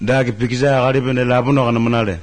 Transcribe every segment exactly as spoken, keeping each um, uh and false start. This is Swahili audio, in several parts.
Dagi pikiza garibene labuno kana manale.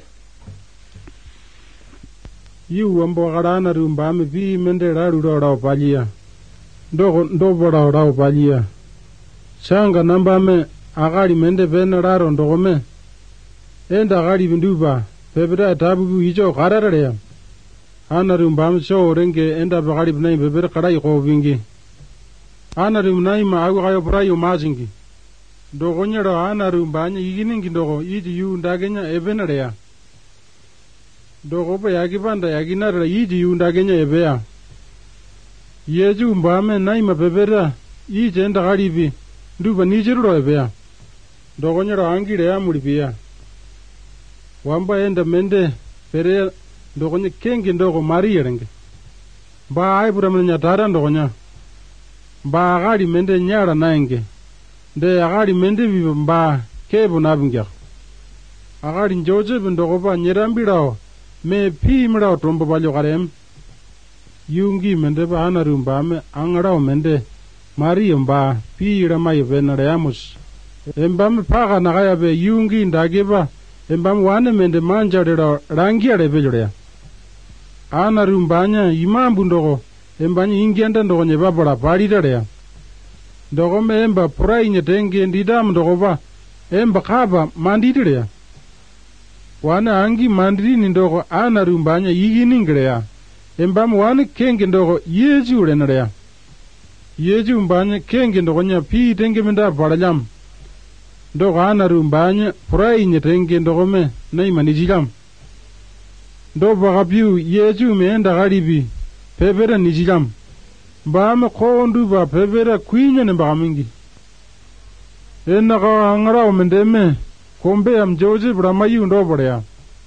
Yu ambo garana rumba me vi mende raru rao palia. Ndo ndo bora rao palia. Shanga namba me agari mende bena raro ndo me. Enda agari binduba pebera tabu ijo gararare. Ana rumba me show renge enda bagari bnai bebera karai ko vingi. Ana rumnai ma agu kayo prayo mazingi. Ndo nyero ana rumba nya iginingi ndo iji yu ndagenya ebenare ya. Dogo pa yagi panda yagi nara iji yunda kenya ebea. Yeju mbame naima pepera ije enda garibi nduba nijiruro ebea. Dogo nyero angire ya mulipia. Wamba enda mende pere dogo nye kengi ndogo mari yerenge. Ba aibura mene nyatara ndogo nya. Ba agari mende nyara naenge. De agari mende viva mba kebu nabingya. Agari njoje bindogo pa nyerambirao. Me pi mrao trombo balyo karem yungi mende ba ana rumba me angrao mende mari mba pi rama yvenare amus emba me paga nagaya be yungi ndage ba emba wane mende manjare ro rangi are bejore ana rumba nya imambu ndogo emba ni ingenda ndogo nye babara pari dare ndogo me emba purai nye tenge ndidam ndogo ba emba kaba mandidire wana angi mandiri ni ndogo ana rumbanya yigi ningrea embam wana kenge ndogo yeju renarea yeju mbanya kenge ndogo nya pi tenge menda baralam ndogo ana rumbanya purai nye tenge ndogo me naima nijilam ndo bagabiu yeju me enda garibi pebera nijilam mbama kondu ba pebera kwinya ne bagamingi enna ka angrao mendeme kombe am joje brama yu ndo borea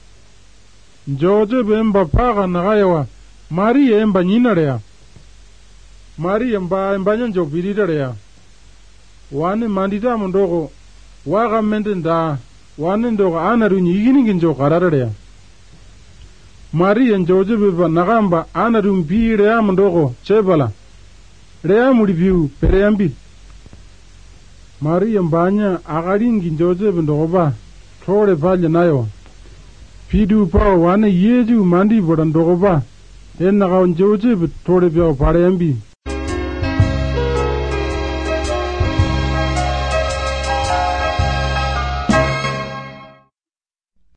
joje bemba paga nagayawa mari emba nyinarea mari emba emba njo biridarea wane mandita mondogo waga mendenda wane ndogo anaru nyigini njo karararea mari en joje beba nagamba anaru mbire mondogo chebala rea mulibiu pereambi Mari mbanya agaringi njoje bendoba tore valye nayo pidu pa wane yeju mandi bodan dogoba enna ga njoje tore bio parembi